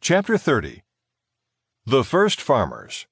Chapter 30. The First Farmers.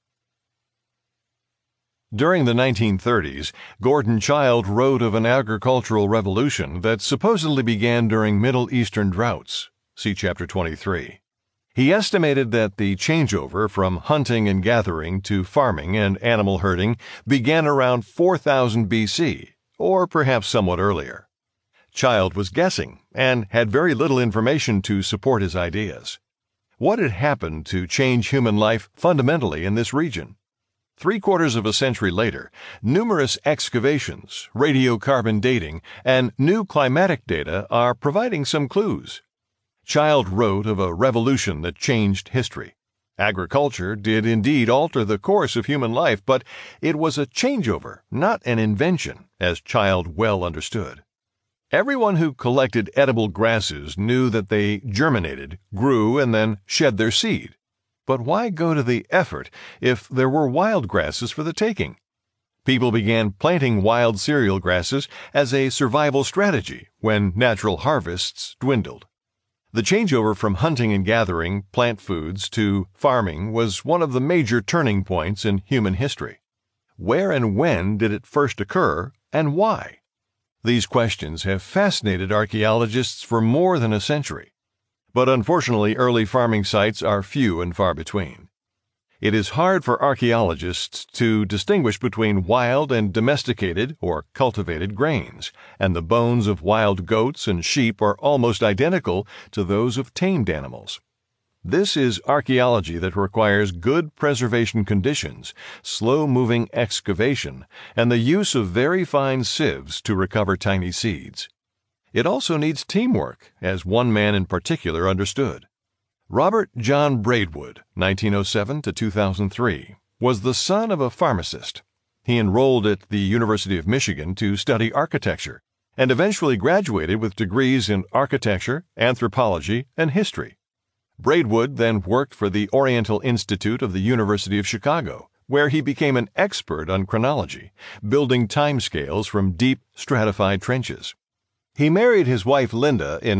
During the 1930s, Gordon Childe wrote of an agricultural revolution that supposedly began during Middle Eastern droughts. See Chapter 23. He estimated that the changeover from hunting and gathering to farming and animal herding began around 4000 BC, or perhaps somewhat earlier. Childe was guessing and had very little information to support his ideas. What had happened to change human life fundamentally in this region? 3/4 of a century later, numerous excavations, radiocarbon dating, and new climatic data are providing some clues. Childe wrote of a revolution that changed history. Agriculture did indeed alter the course of human life, but it was a changeover, not an invention, as Childe well understood. Everyone who collected edible grasses knew that they germinated, grew, and then shed their seed. But why go to the effort if there were wild grasses for the taking? People began planting wild cereal grasses as a survival strategy when natural harvests dwindled. The changeover from hunting and gathering plant foods to farming was one of the major turning points in human history. Where and when did it first occur, and why? These questions have fascinated archaeologists for more than a century. But unfortunately, early farming sites are few and far between. It is hard for archaeologists to distinguish between wild and domesticated or cultivated grains, and the bones of wild goats and sheep are almost identical to those of tamed animals. This is archaeology that requires good preservation conditions, slow-moving excavation, and the use of very fine sieves to recover tiny seeds. It also needs teamwork, as one man in particular understood. Robert John Braidwood, 1907 to 2003, was the son of a pharmacist. He enrolled at the University of Michigan to study architecture, and eventually graduated with degrees in architecture, anthropology, and history. Braidwood then worked for the Oriental Institute of the University of Chicago, where he became an expert on chronology, building timescales from deep, stratified trenches. He married his wife Linda in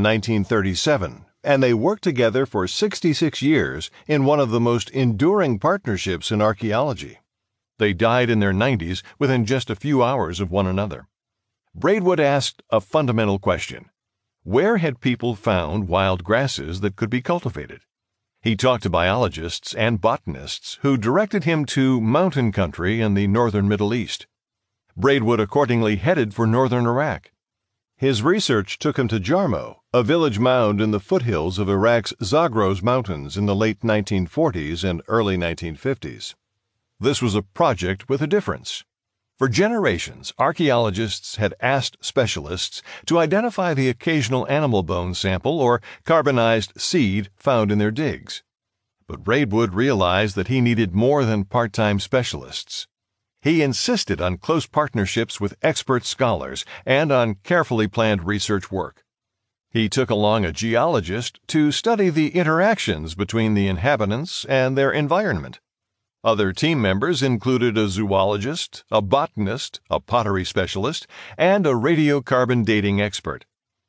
1937, and they worked together for 66 years in one of the most enduring partnerships in archaeology. They died in their 90s within just a few hours of one another. Braidwood asked a fundamental question. Where had people found wild grasses that could be cultivated? He talked to biologists and botanists who directed him to mountain country in the northern Middle East. Braidwood accordingly headed for northern Iraq. His research took him to Jarmo, a village mound in the foothills of Iraq's Zagros Mountains in the late 1940s and early 1950s. This was a project with a difference. For generations, archaeologists had asked specialists to identify the occasional animal bone sample or carbonized seed found in their digs. But Braidwood realized that he needed more than part-time specialists. He insisted on close partnerships with expert scholars and on carefully planned research work. He took along a geologist to study the interactions between the inhabitants and their environment. Other team members included a zoologist, a botanist, a pottery specialist, and a radiocarbon dating expert.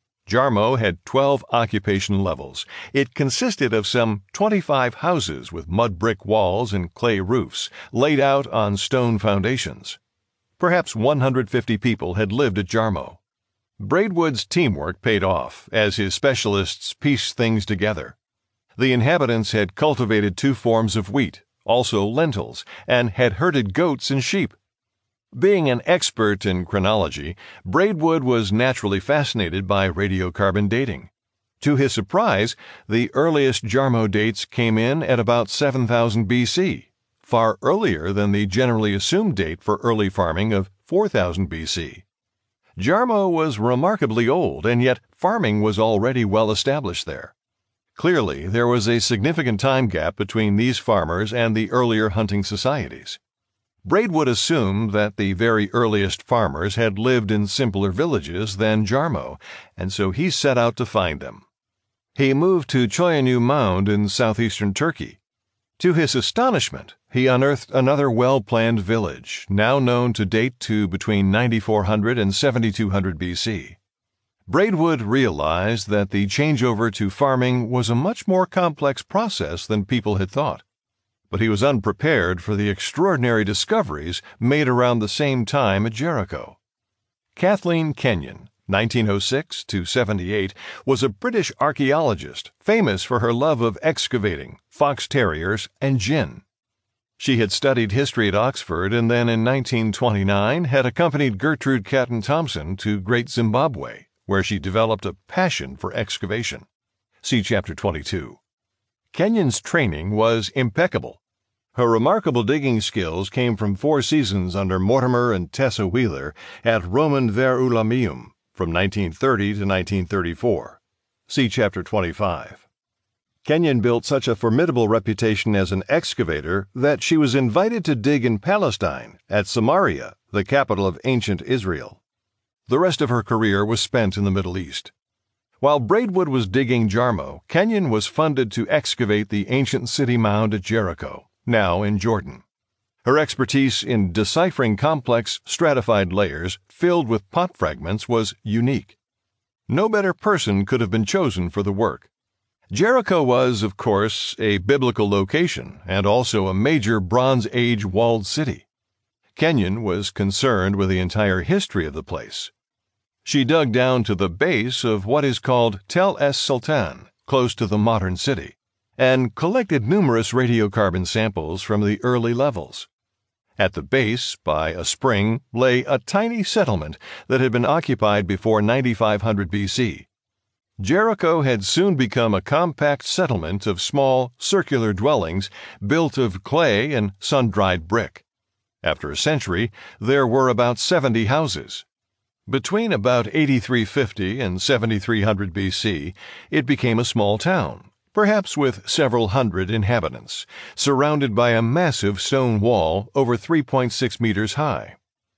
Jarmo had 12 occupation levels. It consisted of some 25 houses with mud brick walls and clay roofs, laid out on stone foundations. Perhaps 150 people had lived at Jarmo. Braidwood's teamwork paid off as his specialists pieced things together. The inhabitants had cultivated 2 forms of wheat, also lentils, and had herded goats and sheep. Being an expert in chronology, Braidwood was naturally fascinated by radiocarbon dating. To his surprise, the earliest Jarmo dates came in at about 7000 BC, far earlier than the generally assumed date for early farming of 4000 BC. Jarmo was remarkably old, and yet farming was already well established there. Clearly, there was a significant time gap between these farmers and the earlier hunting societies. Braidwood assumed that the very earliest farmers had lived in simpler villages than Jarmo, and so he set out to find them. He moved to Çoyanu Mound in southeastern Turkey. To his astonishment, he unearthed another well-planned village, now known to date to between 9400 and 7200 BC. Braidwood realized that the changeover to farming was a much more complex process than people had thought, but he was unprepared for the extraordinary discoveries made around the same time at Jericho. Kathleen Kenyon, 1906 to 78, was a British archaeologist famous for her love of excavating, fox terriers, and gin. She had studied history at Oxford and then in 1929 had accompanied Gertrude Catton Thompson to Great Zimbabwe, where she developed a passion for excavation. See Chapter 22. Kenyon's training was impeccable. Her remarkable digging skills came from 4 seasons under Mortimer and Tessa Wheeler at Roman Verulamium from 1930 to 1934. See Chapter 25. Kenyon built such a formidable reputation as an excavator that she was invited to dig in Palestine at Samaria, the capital of ancient Israel. The rest of her career was spent in the Middle East. While Braidwood was digging Jarmo, Kenyon was funded to excavate the ancient city mound at Jericho, now in Jordan. Her expertise in deciphering complex, stratified layers filled with pot fragments was unique. No better person could have been chosen for the work. Jericho was, of course, a biblical location and also a major Bronze Age walled city. Kenyon was concerned with the entire history of the place. She dug down to the base of what is called Tel es Sultan, close to the modern city, and collected numerous radiocarbon samples from the early levels. At the base, by a spring, lay a tiny settlement that had been occupied before 9500 BC. Jericho had soon become a compact settlement of small, circular dwellings built of clay and sun-dried brick. After a century, there were about 70 houses. Between about 8350 and 7300 BC, it became a small town, perhaps with several hundred inhabitants, surrounded by a massive stone wall over 3.6 meters high.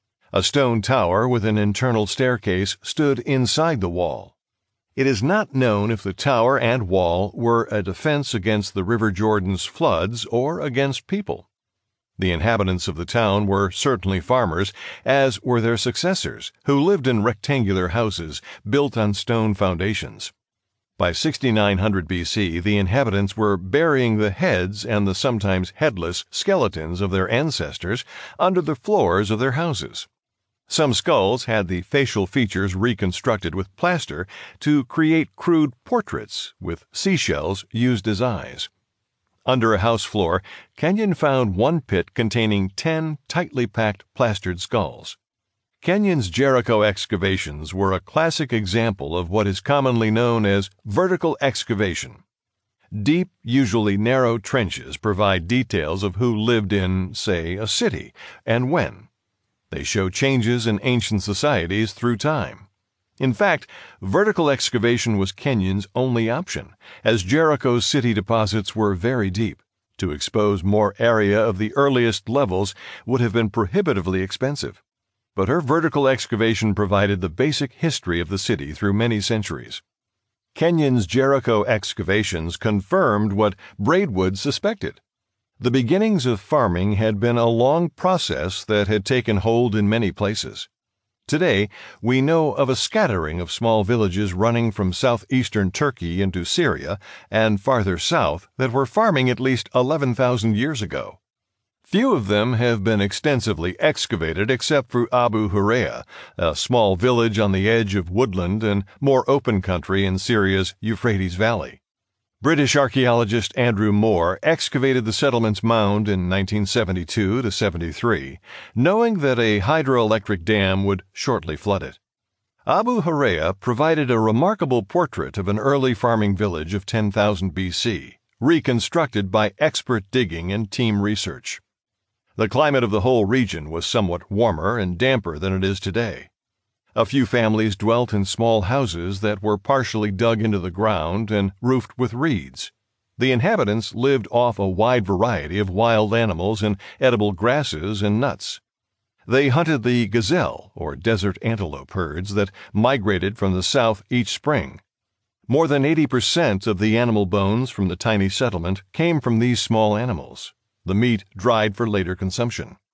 A stone tower with an internal staircase stood inside the wall. It is not known if the tower and wall were a defense against the River Jordan's floods or against people. The inhabitants of the town were certainly farmers, as were their successors, who lived in rectangular houses built on stone foundations. By 6900 BC, the inhabitants were burying the heads and the sometimes headless skeletons of their ancestors under the floors of their houses. Some skulls had the facial features reconstructed with plaster to create crude portraits with seashells used as eyes. Under a house floor, Kenyon found one pit containing 10 tightly packed plastered skulls. Kenyon's Jericho excavations were a classic example of what is commonly known as vertical excavation. Deep, usually narrow trenches provide details of who lived in, say, a city, and when. They show changes in ancient societies through time. In fact, vertical excavation was Kenyon's only option, as Jericho's city deposits were very deep. To expose more area of the earliest levels would have been prohibitively expensive. But her vertical excavation provided the basic history of the city through many centuries. Kenyon's Jericho excavations confirmed what Braidwood suspected. The beginnings of farming had been a long process that had taken hold in many places. Today, we know of a scattering of small villages running from southeastern Turkey into Syria and farther south that were farming at least 11,000 years ago. Few of them have been extensively excavated except for Abu Hurayra, a small village on the edge of woodland and more open country in Syria's Euphrates Valley. British archaeologist Andrew Moore excavated the settlement's mound in 1972 to 73, knowing that a hydroelectric dam would shortly flood it. Abu Hurayra provided a remarkable portrait of an early farming village of 10,000 BC, reconstructed by expert digging and team research. The climate of the whole region was somewhat warmer and damper than it is today. A few families dwelt in small houses that were partially dug into the ground and roofed with reeds. The inhabitants lived off a wide variety of wild animals and edible grasses and nuts. They hunted the gazelle, or desert antelope herds that migrated from the south each spring. More than 80% of the animal bones from the tiny settlement came from these small animals, the meat dried for later consumption.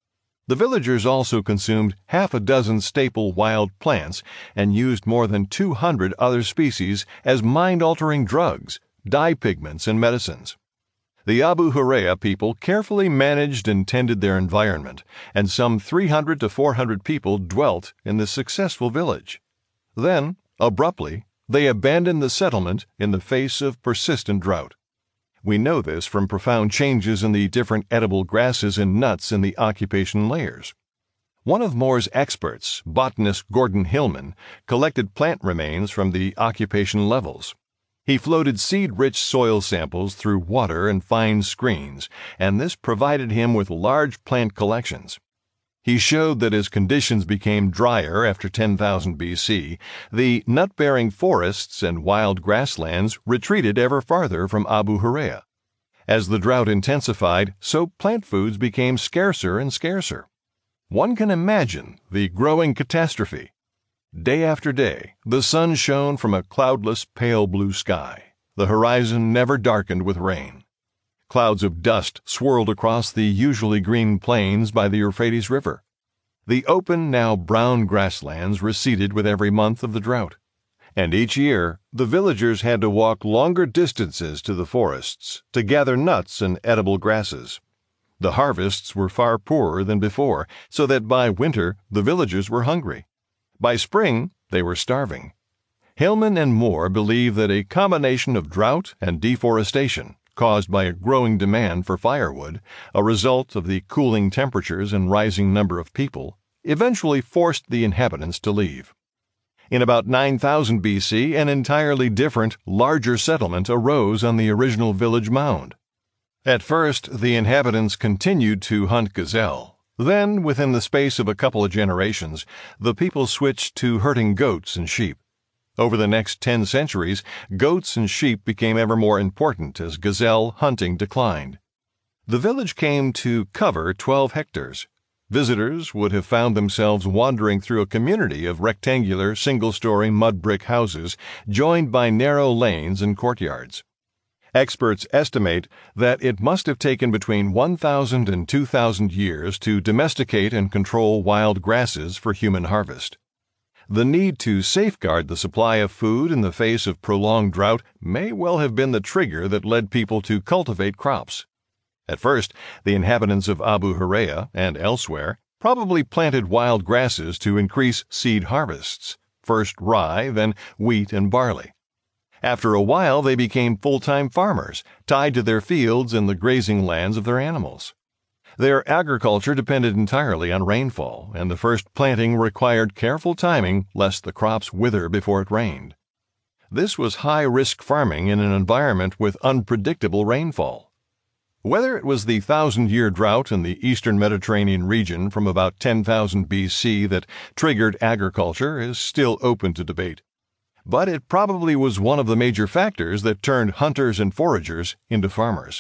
The villagers also consumed half a dozen staple wild plants and used more than 200 other species as mind-altering drugs, dye pigments, and medicines. The Abu Huraira people carefully managed and tended their environment, and some 300 to 400 people dwelt in this successful village. Then, abruptly, they abandoned the settlement in the face of persistent drought. We know this from profound changes in the different edible grasses and nuts in the occupation layers. One of Moore's experts, botanist Gordon Hillman, collected plant remains from the occupation levels. He floated seed-rich soil samples through water and fine screens, and this provided him with large plant collections. He showed that as conditions became drier after 10,000 BC, the nut-bearing forests and wild grasslands retreated ever farther from Abu Huraira. As the drought intensified, so plant foods became scarcer and scarcer. One can imagine the growing catastrophe. Day after day, the sun shone from a cloudless, pale blue sky. The horizon never darkened with rain. Clouds of dust swirled across the usually green plains by the Euphrates River. The open, now brown grasslands receded with every month of the drought. And each year, the villagers had to walk longer distances to the forests to gather nuts and edible grasses. The harvests were far poorer than before, so that by winter the villagers were hungry. By spring, they were starving. Hillman and Moore believe that a combination of drought and deforestation, caused by a growing demand for firewood, a result of the cooling temperatures and rising number of people, eventually forced the inhabitants to leave. In about 9000 BC, an entirely different, larger settlement arose on the original village mound. At first, the inhabitants continued to hunt gazelle. Then, within the space of a couple of generations, the people switched to herding goats and sheep. Over the next 10 centuries, goats and sheep became ever more important as gazelle hunting declined. The village came to cover 12 hectares. Visitors would have found themselves wandering through a community of rectangular, single-story mud brick houses joined by narrow lanes and courtyards. Experts estimate that it must have taken between 1,000 and 2,000 years to domesticate and control wild grasses for human harvest. The need to safeguard the supply of food in the face of prolonged drought may well have been the trigger that led people to cultivate crops. At first, the inhabitants of Abu Huraira and elsewhere probably planted wild grasses to increase seed harvests, first rye, then wheat and barley. After a while, they became full-time farmers, tied to their fields and the grazing lands of their animals. Their agriculture depended entirely on rainfall, and the first planting required careful timing lest the crops wither before it rained. This was high-risk farming in an environment with unpredictable rainfall. Whether it was the 1,000-year drought in the eastern Mediterranean region from about 10,000 BC that triggered agriculture is still open to debate. But it probably was one of the major factors that turned hunters and foragers into farmers.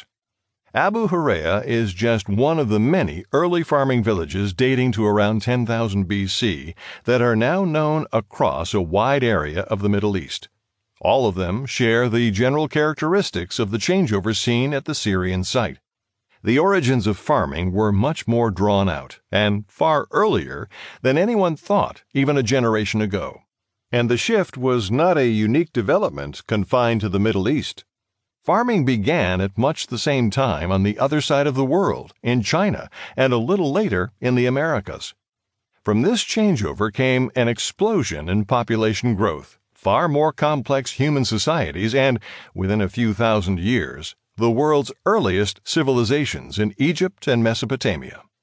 Abu Huraira is just one of the many early farming villages dating to around 10,000 BC that are now known across a wide area of the Middle East. All of them share the general characteristics of the changeover seen at the Syrian site. The origins of farming were much more drawn out and far earlier than anyone thought even a generation ago. And the shift was not a unique development confined to the Middle East. Farming began at much the same time on the other side of the world, in China, and a little later in the Americas. From this changeover came an explosion in population growth, far more complex human societies, and, within a few thousand years, the world's earliest civilizations in Egypt and Mesopotamia.